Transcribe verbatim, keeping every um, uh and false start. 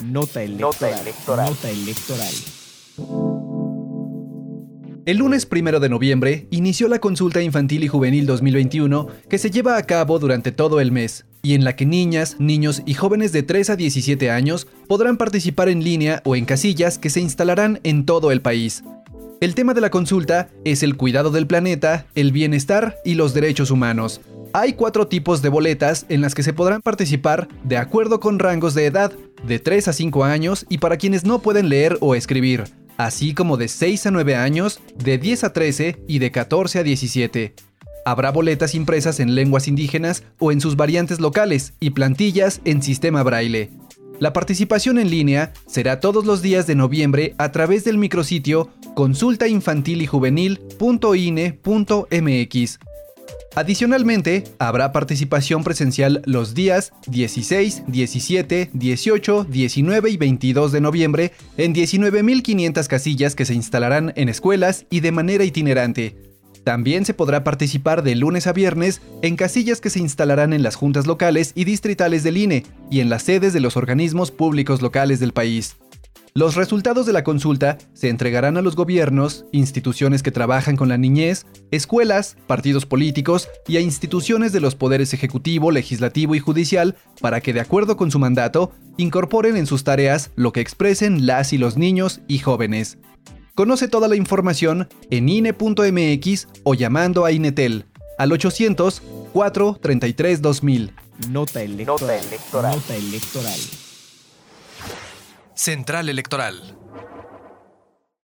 Nota electoral. Nota electoral. Nota electoral. El lunes primero de noviembre inició la consulta infantil y juvenil dos mil veintiuno, que se lleva a cabo durante todo el mes, y en la que niñas, niños y jóvenes de tres a diecisiete años podrán participar en línea o en casillas que se instalarán en todo el país. El tema de la consulta es el cuidado del planeta, el bienestar y los derechos humanos. Hay cuatro tipos de boletas en las que se podrán participar de acuerdo con rangos de edad, de tres a cinco años y para quienes no pueden leer o escribir, así como de seis a nueve años, de diez a trece y de catorce a diecisiete. Habrá boletas impresas en lenguas indígenas o en sus variantes locales y plantillas en sistema braille. La participación en línea será todos los días de noviembre a través del micrositio consulta infantil y juvenil punto i n e punto m x. Adicionalmente, habrá participación presencial los días dieciséis, diecisiete, dieciocho, diecinueve y veintidós de noviembre en diecinueve mil quinientas casillas que se instalarán en escuelas y de manera itinerante. También se podrá participar de lunes a viernes en casillas que se instalarán en las juntas locales y distritales del I N E y en las sedes de los organismos públicos locales del país. Los resultados de la consulta se entregarán a los gobiernos, instituciones que trabajan con la niñez, escuelas, partidos políticos y a instituciones de los poderes ejecutivo, legislativo y judicial para que, de acuerdo con su mandato, incorporen en sus tareas lo que expresen las y los niños y jóvenes. Conoce toda la información en i n e punto m x o llamando a Inetel al ochocientos, cuatro treinta y tres, dos mil. Nota electoral. Nota electoral. Nota electoral. Central Electoral.